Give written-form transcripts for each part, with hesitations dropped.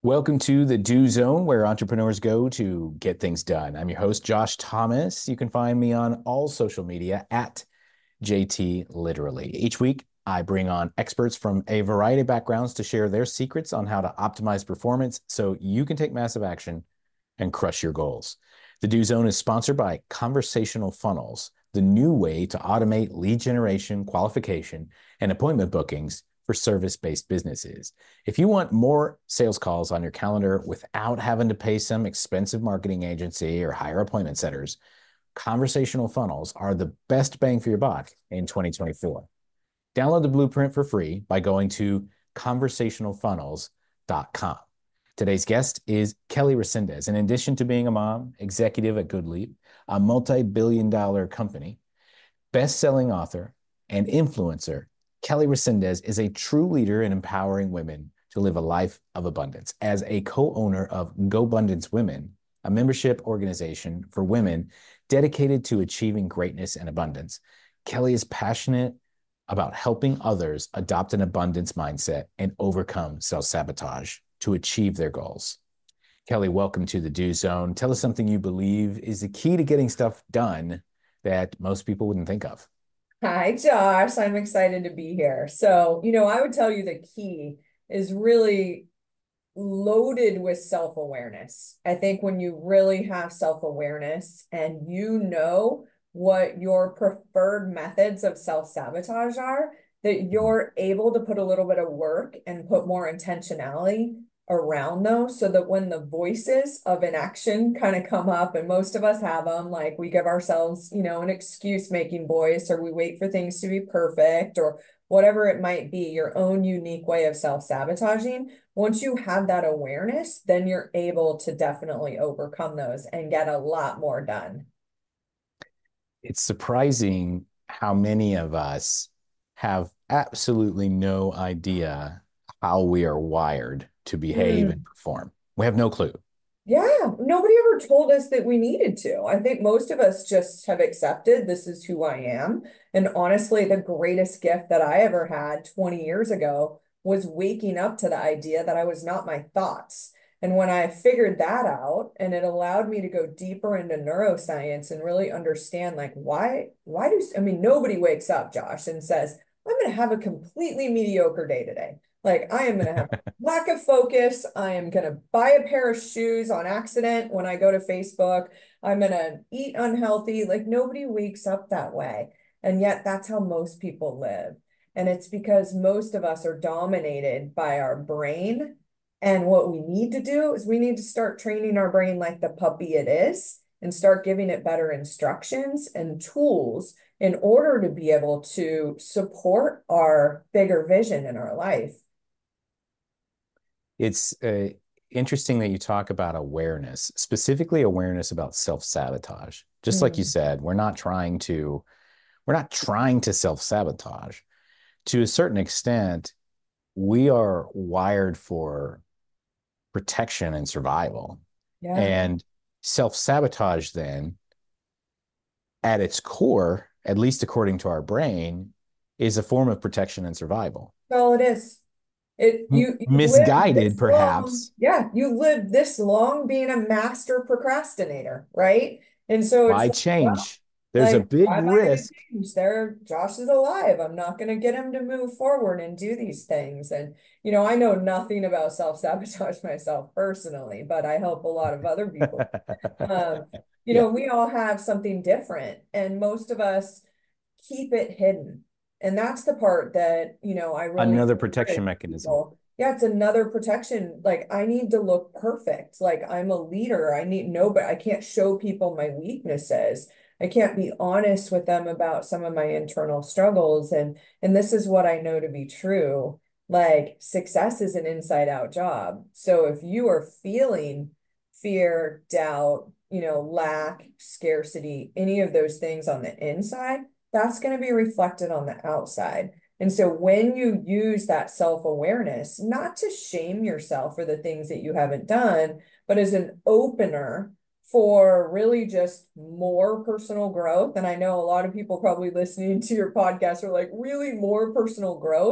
Welcome to the Do Zone, where entrepreneurs go to get things done. I'm your host, Josh Thomas. You can find me on all social media at JT Literally. Each week, I bring on experts from a variety of backgrounds to share their secrets on how to optimize performance so you can take massive action and crush your goals. The Do Zone is sponsored by Conversational Funnels, the new way to automate lead generation, qualification, and appointment bookings for service-based businesses. If you want more sales calls on your calendar without having to pay some expensive marketing agency or hire appointment setters, conversational funnels are the best bang for your buck in 2024. Download the blueprint for free by going to conversationalfunnels.com. Today's guest is Kelly Resendez. In addition to being a mom, executive at GoodLeap, a multi-billion-dollar company, best-selling author, and influencer, Kelly Resendez is a true leader in empowering women to live a life of abundance. As a co-owner of GoBundance Women, a membership organization for women dedicated to achieving greatness and abundance, Kelly is passionate about helping others adopt an abundance mindset and overcome self-sabotage to achieve their goals. Kelly, welcome to the Do Zone. Tell us something you believe is the key to getting stuff done that most people wouldn't think of. Hi, Josh. I'm excited to be here. I would tell you the key is really loaded with self-awareness. I think when you really have self-awareness and you know what your preferred methods of self-sabotage are, that you're able to put a little bit of work and put more intentionality around those so that when the voices of inaction kind of come up, and most of us have them, like we give ourselves, an excuse making voice, or we wait for things to be perfect, or whatever it might be, your own unique way of self-sabotaging. Once you have that awareness, then you're able to definitely overcome those and get a lot more done. It's surprising how many of us have absolutely no idea how we are wired to behave and Mm. perform. We have no clue. Yeah, nobody ever told us that we needed to. I think most of us just have accepted this is who I am. And honestly, the greatest gift that I ever had 20 years ago was waking up to the idea that I was not my thoughts. And when I figured that out, and it allowed me to go deeper into neuroscience and really understand like nobody wakes up, Josh, and says, I'm going to have a completely mediocre day today. Like I am going to have lack of focus. I am going to buy a pair of shoes on accident when I go to Facebook. I'm going to eat unhealthy. Like nobody wakes up that way. And yet that's how most people live. And it's because most of us are dominated by our brain. And what we need to do is we need to start training our brain like the puppy it is and start giving it better instructions and tools in order to be able to support our bigger vision in our life. It's interesting that you talk about awareness, specifically awareness about self-sabotage. Just like you Mm. said, we're not trying to self-sabotage. To a certain extent, we are wired for protection and survival. Yeah. And self-sabotage then at its core, at least according to our brain, is a form of protection and survival. Well, it is. You live Misguided, this long. perhaps, Yeah, you live this long being a master procrastinator, right? And so it's by like, well, change. There's a like, big why am I going to risk. change? Josh is alive. I'm not going to get him to move forward and do these things. And, I know nothing about self-sabotage myself personally, but I help a lot of other people. Um, Yeah, we all have something different, and most of us keep it hidden. And that's the part that, I really another protection encourage mechanism. people. Yeah, it's another protection. Like I need to look perfect. Like I'm a leader. I need nobody. I can't show people my weaknesses. I can't be honest with them about some of my internal struggles. And this is what I know to be true. Like success is an inside out job. So if you are feeling fear, doubt, lack, scarcity, any of those things on the inside, that's going to be reflected on the outside. And so when you use that self-awareness, not to shame yourself for the things that you haven't done, but as an opener for really just more personal growth. And I know a lot of people probably listening to your podcast are like, really more personal growth.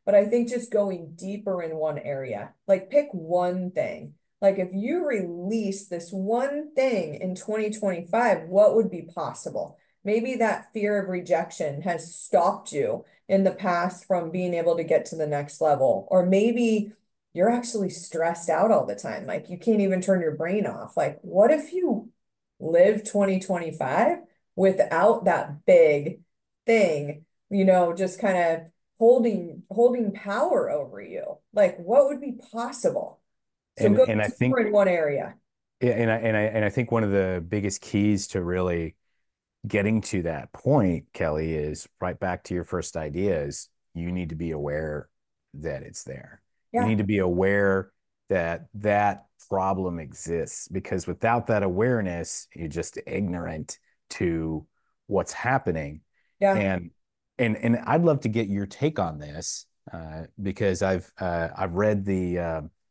but I think just going deeper in one area, like pick one thing. Like if you release this one thing in 2025, what would be possible? Maybe that fear of rejection has stopped you in the past from being able to get to the next level. Or maybe you're actually stressed out all the time. Like you can't even turn your brain off. Like, what if you live 2025 without that big thing, just kind of holding power over you? Like, what would be possible? So go And I think deeper in one area. yeah, and I think one of the biggest keys to really getting to that point, Kelly, is right back to your first idea is you need to be aware that it's there. You Yeah, need to be aware that that problem exists because without that awareness, you're just ignorant to what's happening. yeah, And and I'd love to get your take on this because I've read the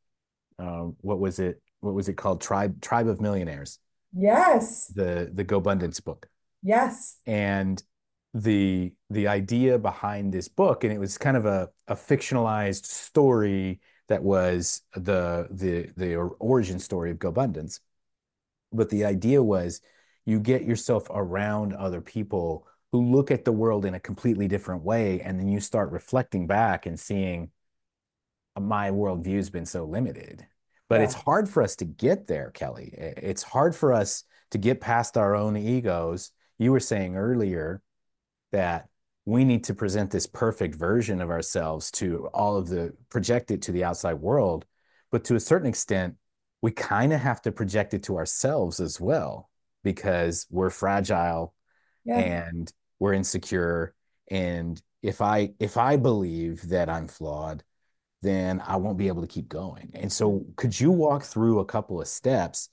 what was it? What was it called? Tribe of Millionaires, yes, the GoBundance book. yes, And the idea behind this book, and it was kind of a fictionalized story that was the origin story of GoBundance. But the idea was you get yourself around other people who look at the world in a completely different way, and then you start reflecting back and seeing my worldview has been so limited. But it's yeah, hard for us to get there, Kelly. It's hard for us to get past our own egos. You were saying earlier that we need to present this perfect version of ourselves to project it to the outside world. But to a certain extent, we kind of have to project it to ourselves as well because we're fragile yeah. and we're insecure. And if I believe that I'm flawed, then I won't be able to keep going. And so could you walk through a couple of steps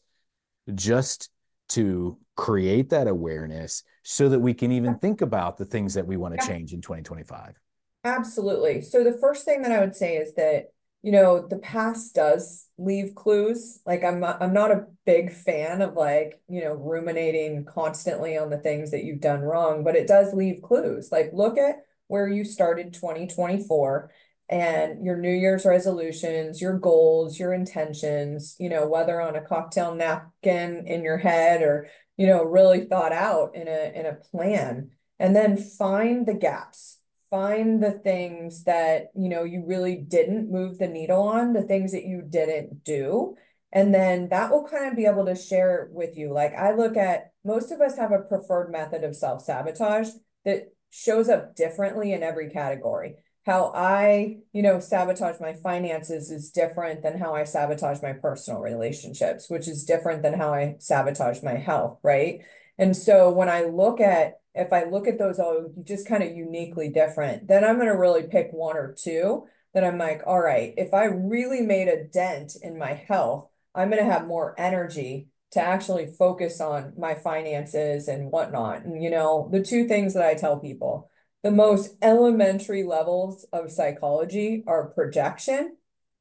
just to create that awareness so that we can even think about the things that we want to Yeah. change in 2025? Absolutely. So the first thing that I would say is that, the past does leave clues. Like I'm not a big fan of like, ruminating constantly on the things that you've done wrong, but it does leave clues. Like look at where you started 2024 and your New Year's resolutions, your goals, your intentions, whether on a cocktail napkin in your head or, really thought out in a plan. And then find the gaps, find the things that you really didn't move the needle on, the things that you didn't do, and then that will kind of be able to share with you. Like I look at, most of us have a preferred method of self-sabotage that shows up differently in every category. How I sabotage my finances is different than how I sabotage my personal relationships, which is different than how I sabotage my health, right? And so when I look at, if I look at those all just kind of uniquely different, then I'm going to really pick one or two that I'm like, all right, if I really made a dent in my health, I'm going to have more energy to actually focus on my finances and whatnot. And, the two things that I tell people, the most elementary levels of psychology are projection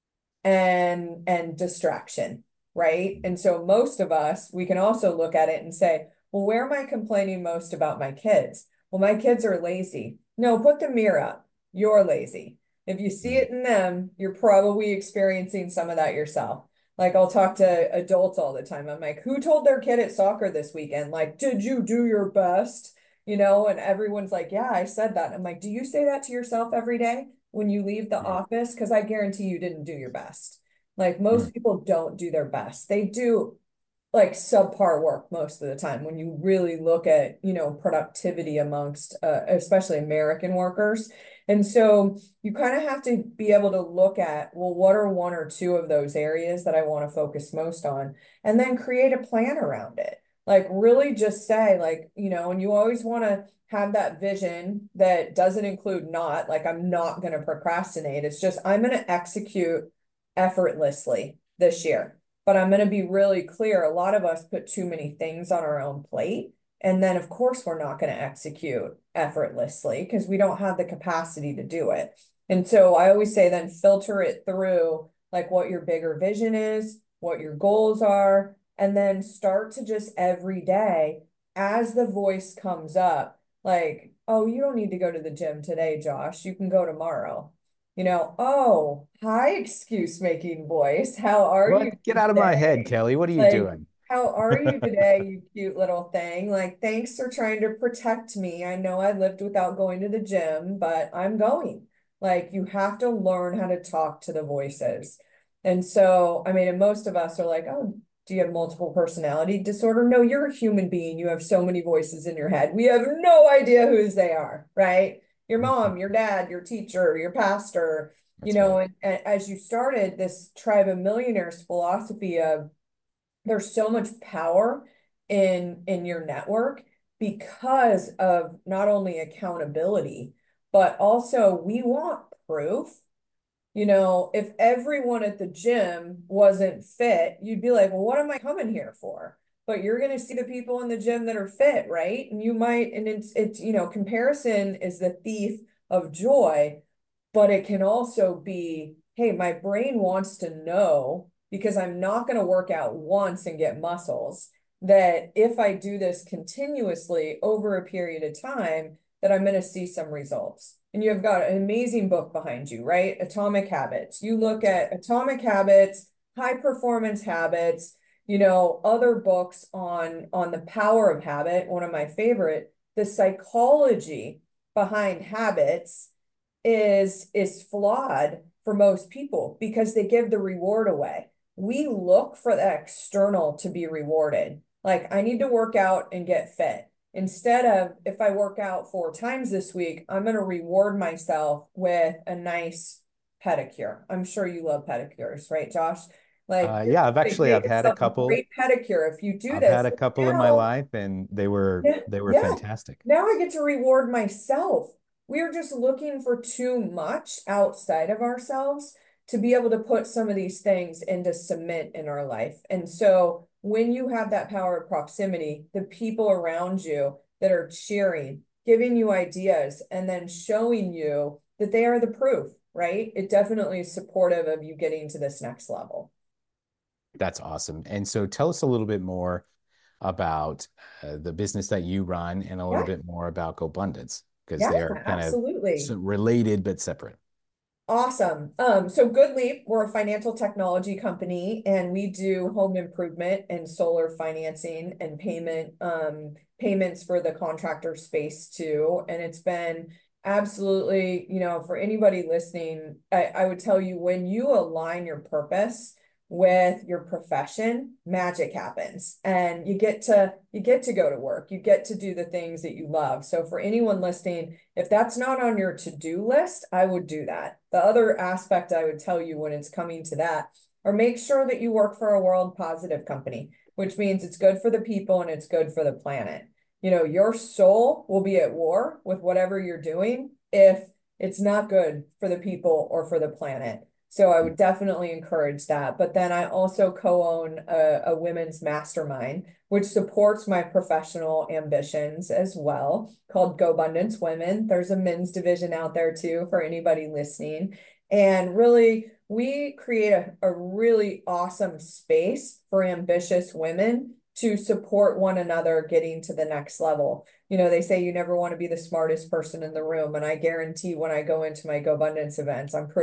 and distraction, right? And so most of us, we can also look at it and say, well, where am I complaining most about my kids? Well, my kids are lazy. No, put the mirror up. You're lazy. If you see it in them, you're probably experiencing some of that yourself. Like I'll talk to adults all the time. I'm like, who told their kid at soccer this weekend? Like, did you do your best? And everyone's like, yeah, I said that. I'm like, do you say that to yourself every day when you leave the Mm-hmm. office? Because I guarantee you didn't do your best. Like most Mm-hmm. people don't do their best. They do like subpar work most of the time when you really look at, productivity amongst especially American workers. And so you kind of have to be able to look at, well, what are one or two of those areas that I want to focus most on? And then create a plan around it. Like really just say like, and you always want to have that vision that doesn't include not like I'm not going to procrastinate. It's just I'm going to execute effortlessly this year. But I'm going to be really clear. A lot of us put too many things on our own plate. And then, of course, we're not going to execute effortlessly because we don't have the capacity to do it. And so I always say then filter it through like what your bigger vision is, what your goals are, and then start to just every day as the voice comes up, like, oh, you don't need to go to the gym today, Josh. You can go tomorrow. Oh, hi, excuse making voice. How are you What? Get out of my head, today? Kelly. What are you Like, doing? how are you today, you cute little thing? Like, thanks for trying to protect me. I know I lived without going to the gym, but I'm going. Like, you have to learn how to talk to the voices. And so, I mean, and most of us are like, oh, do you have multiple personality disorder? No, you're a human being. You have so many voices in your head. We have no idea whose they are, right? Your mom, your dad, your teacher, your pastor, That's right. and as you started this Tribe of Millionaires philosophy of there's so much power in your network because of not only accountability, but also we want proof. If everyone at the gym wasn't fit, you'd be like, well, what am I coming here for? But you're going to see the people in the gym that are fit, right? And you might, and comparison is the thief of joy, but it can also be, hey, my brain wants to know because I'm not going to work out once and get muscles, that if I do this continuously over a period of time, that I'm going to see some results. And you've got an amazing book behind you, right? Atomic Habits. You look That's right. at Atomic Habits, High Performance Habits, other books on the power of habit, one of my favorite, the psychology behind habits is flawed for most people because they give the reward away. We look for the external to be rewarded. Like I need to work out and get fit. Instead of if I work out 4 times this week, I'm going to reward myself with a nice pedicure. I'm sure you love pedicures, right, Josh? Like you're Yeah, going to get I've had a yourself a couple. great pedicure if you do I've had this. a couple in my Now life, and yeah, they were yeah. fantastic. Now I get to reward myself. We're just looking for too much outside of ourselves to be able to put some of these things into cement in our life. And so when you have that power of proximity, the people around you that are cheering, giving you ideas, and then showing you that they are the proof, right? It definitely is supportive of you getting to this next level. That's awesome. And so tell us a little bit more about the business that you run and a little Yeah, bit more about GoBundance because yeah, they are kind of absolutely. related but separate. Awesome. So Good Leap, we're a financial technology company and we do home improvement and solar financing and payments for the contractor space too. And it's been absolutely, for anybody listening, I would tell you when you align your purpose with your profession, magic happens and you get to go to work. You get to do the things that you love. So for anyone listening, if that's not on your to-do list, I would do that. The other aspect I would tell you when it's coming to that, or make sure that you work for a world positive company, which means it's good for the people and it's good for the planet. Your soul will be at war with whatever you're doing if it's not good for the people or for the planet. So I would definitely encourage that. But then I also co-own a women's mastermind, which supports my professional ambitions as well, called GoBundance Women. There's a men's division out there too for anybody listening. And really, we create a really awesome space for ambitious women to support one another getting to the next level. They say you never want to be the smartest person in the room. And I guarantee when I go into my GoBundance events, I'm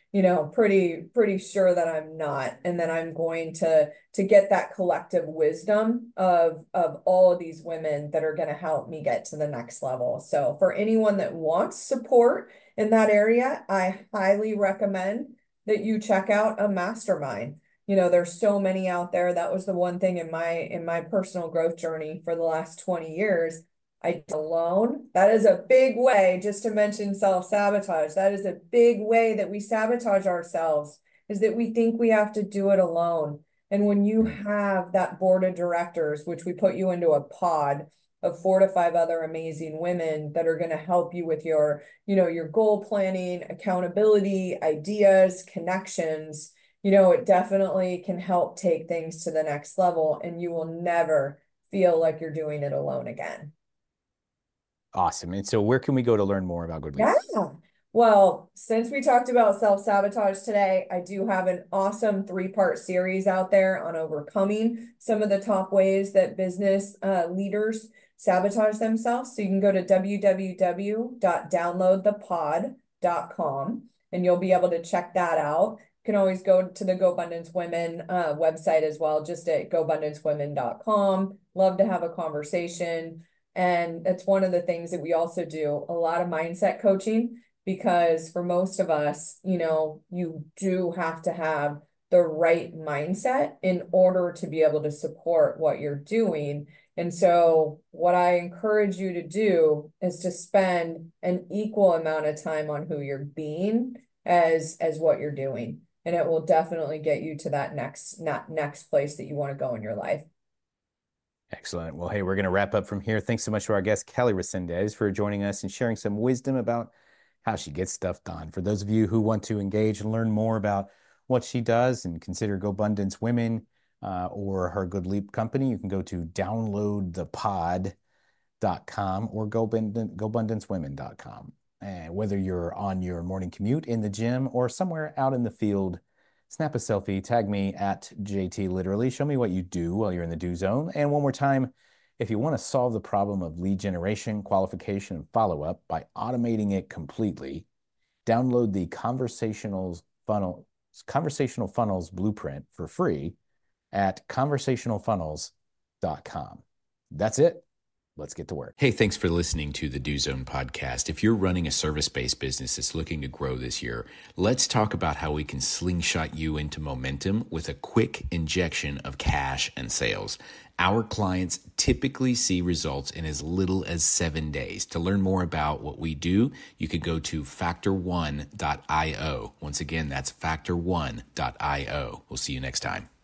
pretty sure that I'm not. And then I'm going to get that collective wisdom of all of these women that are going to help me get to the next level. So for anyone that wants support in that area, I highly recommend that you check out a mastermind. There's so many out there. That was the one thing in my personal growth journey for the last 20 years. I did alone. That is a big way, just to mention self-sabotage. That is a big way that we sabotage ourselves, is that we think we have to do it alone. And when you Mm. have that board of directors, which we put you into a pod of 4 to 5 other amazing women that are going to help you with your goal planning, accountability, ideas, connections, it definitely can help take things to the next level and you will never feel like you're doing it alone again. Awesome. And so where can we go to learn more about Good Leap? Yeah. Well, since we talked about self-sabotage today, I do have an awesome 3-part series out there on overcoming some of the top ways that business leaders sabotage themselves. So you can go to www.downloadthepod.com and you'll be able to check that out. You can always go to the GoBundance Women website as well, just at gobundancewomen.com. Love to have a conversation. And that's one of the things that we also do, a lot of mindset coaching, because for most of us, you do have to have the right mindset in order to be able to support what you're doing. And so what I encourage you to do is to spend an equal amount of time on who you're being as what you're doing. And it will definitely get you to that next place that you want to go in your life. Excellent. Well, hey, we're going to wrap up from here. Thanks so much to our guest, Kelly Resendez, for joining us and sharing some wisdom about how she gets stuff done. For those of you who want to engage and learn more about what she does and consider GoBundance Women or her Good Leap company, you can go to downloadthepod.com or gobundancewomen.com. And whether you're on your morning commute, in the gym, or somewhere out in the field, snap a selfie, tag me at JT Literally. Show me what you do while you're in the do zone. And one more time, if you want to solve the problem of lead generation, qualification, and follow-up by automating it completely, download the Conversational Funnels Blueprint for free at conversationalfunnels.com. That's it. Let's get to work. Hey, thanks for listening to the Do Zone podcast. If you're running a service-based business that's looking to grow this year, let's talk about how we can slingshot you into momentum with a quick injection of cash and sales. Our clients typically see results in as little as 7 days. To learn more about what we do, you could go to factor1.io. Once again, that's factor1.io. We'll see you next time.